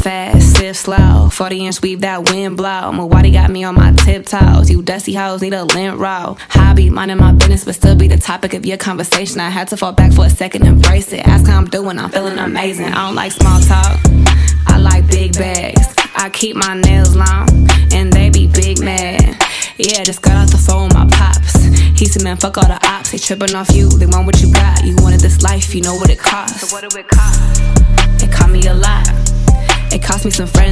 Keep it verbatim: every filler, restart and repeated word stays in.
fast, sip slow. forty inch weave that wind blow. Mawadi got me on my tiptoes. You dusty hoes need a lint roll. Hobby, minding my business, but still be the topic of your conversation. I had to fall back for a second, embrace it. Ask how I'm doing, I'm feeling amazing. I don't like small talk, I like big bags. I keep my nails long, and they be big mad. Yeah, just got out the phone with my pops. He said, man, fuck all the ops. They tripping off you, they want what you got. You wanted this life, you know what it costs. So what do it cost? It cost me a lot. It cost me some friends.